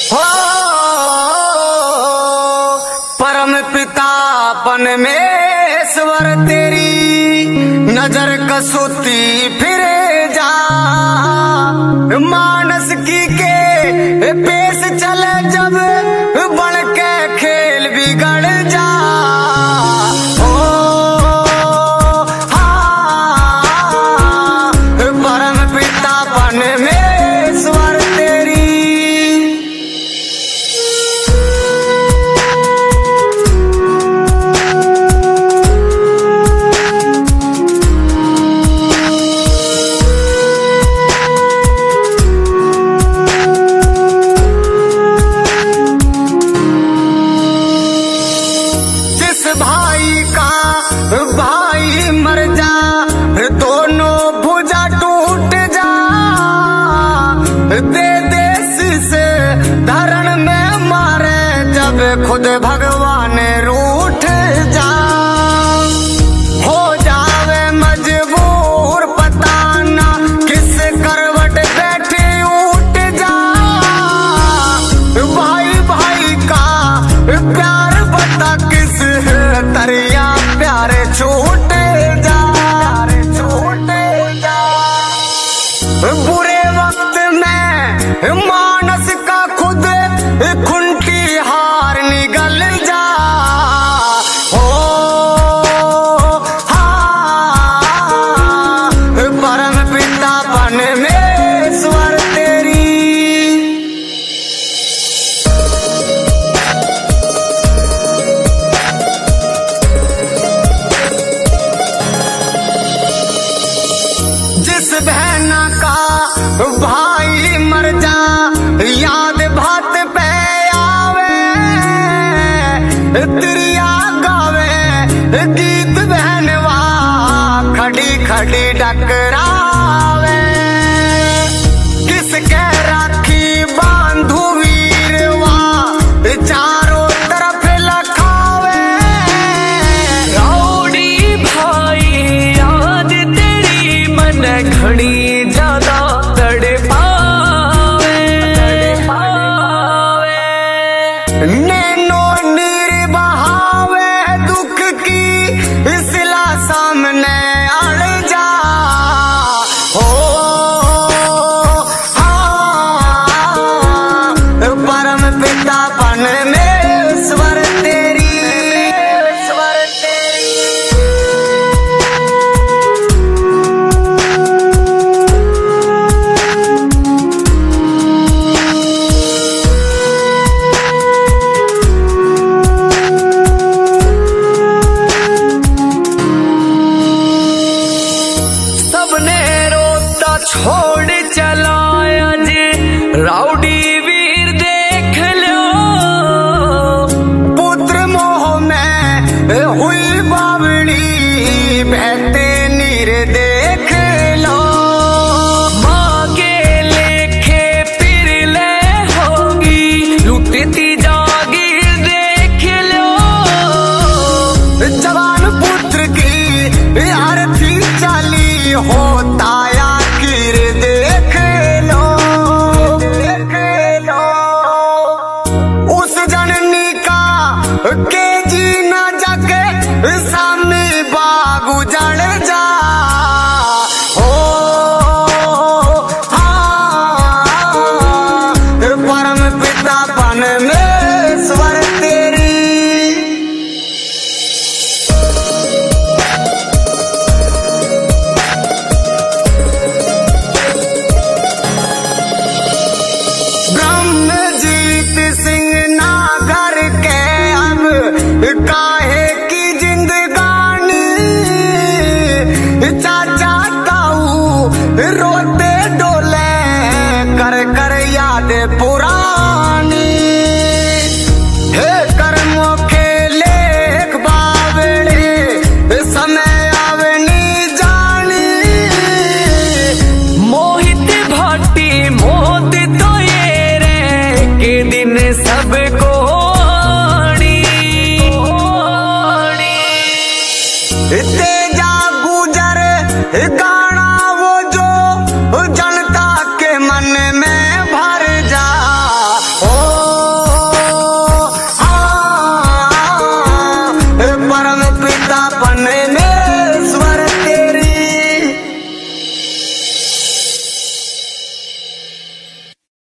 हो परम पितापन मेश्वर तेरी नजर कसौती फिरे जा मानस की के पेश चले जब बढ़ के खेल बिगड़ जा हो परम पितापन मेश्वर तेरी। भाई का भाई मर जा दोनों भुजा टूट जा दे देश से धरण में मारे जब खुद भगवान रूठ जा हो जावे मजबूर पता ना किस करवट बैठे उठ जा भाई भाई का प्यार बता किस तरिया प्यारे छूटे जा बुरे वक्त में मानस का खुद खुंटी हार निगल जा हो परम पितापन मेश्वर तेरी। जिस बहना का भाई मर जा याद भात पे आवे तिरिया गावे गीत बहनवा खड़ी खड़ी डकरावे किसके राखी बांधू वीरवा चारों तरफ लखावे राउडी भाई याद तेरी मन घड़ी ज्यादा तड़पावे नैनो नीर बहावे दुख की सिला सामने अड़ जा हो परम पितापन मेश्वर तेरी। सबने रोता छोड़ चलाया जे राउडी वीर देख लो पुत्र मोह में हुई बावड़ी बहते नीर देख लो माँ के लेखे फिर ले होगी लुटती जागीर देख लो जवान पुत्र की अर्थी चाली होता या कीर देख लो उस जननी का के जी न जाके सामने बाग उजड़ जा हो परम पितापन मेश्वर तेरी। ब्रह्मजीत सिंह नागर के अब काहे की जिंदगानी चाचा ताऊ रोते डोले कर कर याद पुरानी हे कर्मों के लेख बावड़े समय आवनी जानी मोहित भाटी मोत तो ये रे के दिन सबको तेजा गुजर गाना वो जो जनता के मन में भर जा ओ खुदापन में